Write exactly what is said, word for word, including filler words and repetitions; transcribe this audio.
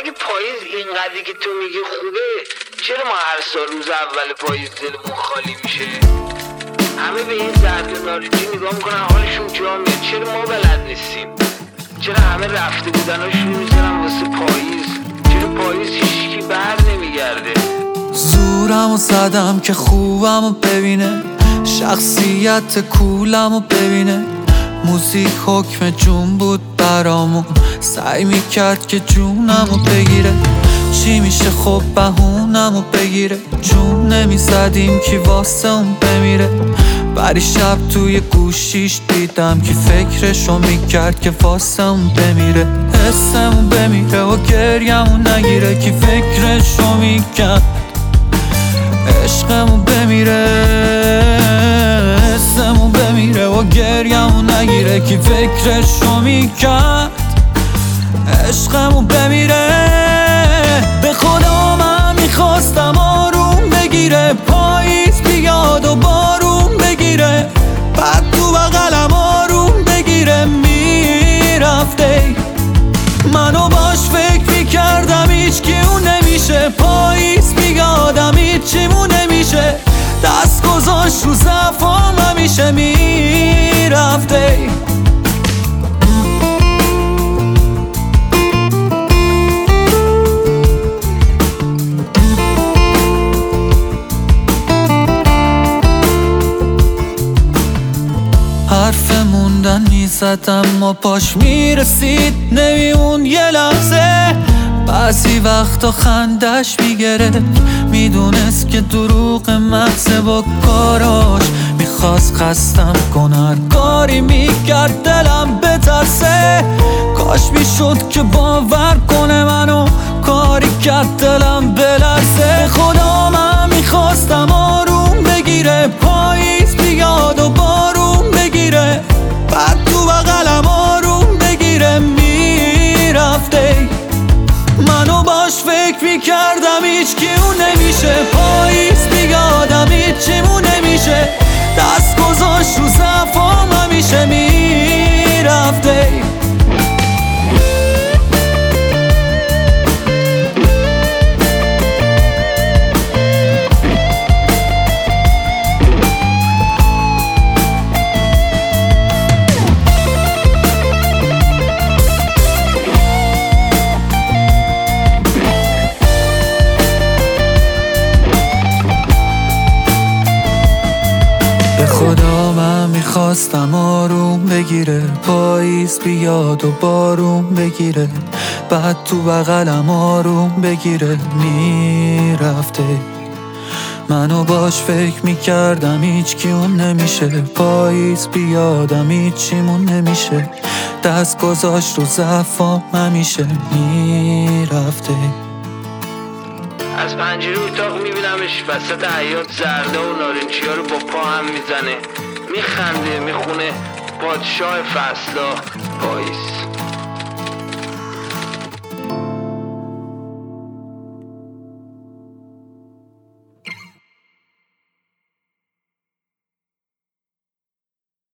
اگه پاییز اینقدری که تو میگی خوبه، چرا ما هر سال روز اول پاییز دلمون خالی میشه؟ همه به این زرد و نارنجی نگاه میکنن حالشون جا میاد، چرا ما بلد نیستیم؟ چرا همه رفته بودناشون میذارن واسه پاییز؟ چرا پاییز هیچکی بر نمیگرده؟ زورمو زدم که خوبمو ببینه، شخصیت کولمو ببینه. موزیک حکم جون بود برامون، سعی میکرد که جونمو بگیره. چی میشه خب بهونمو بگیره، جون نمیزدیم که واسه اون بمیره. بری شب توی گوشیش دیدم که فکرشو میکرد که واسه اون بمیره. حسمون بمیره و گریمون نگیره که فکرشو میکرد عشقمون بمیره. حسمون بمیره و گریمون نگیره که فکرشو میکرد عشقمون بمیره. به خدا من میخواستم آروم بگیره، پاییز بیاد و بارون بگیره، بعد تو بغلم آروم بگیره. میرفته منو باش فکر میکردم هیچکی اون نمیشه، پاییز بیادم هیچیمون نمیشه. دست گذاشت رو ضعفام همیشه میرفته. حرف موندن میزدم و پاش میرسید نمیمون یه لحظه. بعضی وقتا خندش میگرفت، میدونست که دروغ محضه با کاراش. میخواست خستم کنه، کاری میکرد دلم بترسه. کاش میشد که باور کنه منو، کاری کرد دلم بلرزه. خدا من میخواستم آروم بگیره، پاییز بیاد و بارون بگیره، بعد تو بغلم آروم بگیره. میرفته منو باش فکر میکردم هیچکی اون نمیشه، پاییز بیادم هیچیمون نمیشه. دست گذاشت رو ضعفام همیشه میرفته. خدا من میخواستم آروم بگیره، پاییز بیاد و بارون بگیره، بعد تو بغلم آروم بگیره. میرفته منو باش فکر میکردم هیچکی اون نمیشه، پاییز بیادم هیچیمون نمیشه. دست گذاشت رو ضعفام همیشه میرفته. از پنجره اتاق میبینمش وسط حیاط زرده و نارنجی ها رو با پا هم میزنه، میخنده، میخونه پادشاه فصلا پاییز.